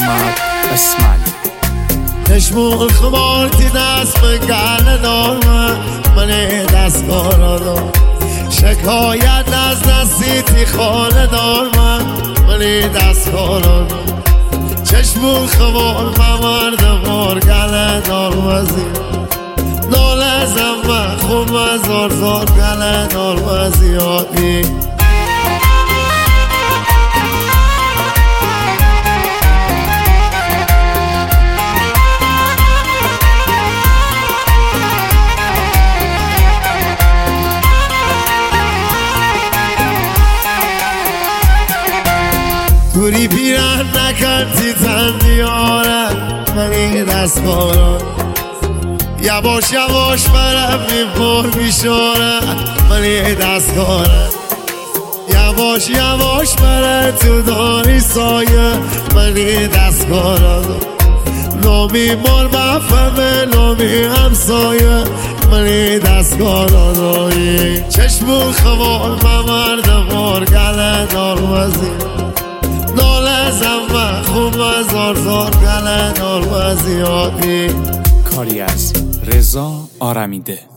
محمد اسماعیلی. نشمون خمار تی دست بگل دارم منی دست کارادم شکایت از دستی تی خانه دارم منی دست کارادم چشمون خمار ممرد بارگل دارمزی ناله زمه خوب زار زار گل دارمزی آبی دوری پیرن نکردی تندیاره منی دست کاران یواش یواش برم میپر میشاره منی دست کاره یواش یواش بره تو داری سایه منی دست کاران نامی مال مفهمه نامی همسایه منی دست کاران چشمون خوار ممرد بارگل دارمزی ناله زمه خوب زار زار گله دارمزی آبی. کاری از رضا آرمیده.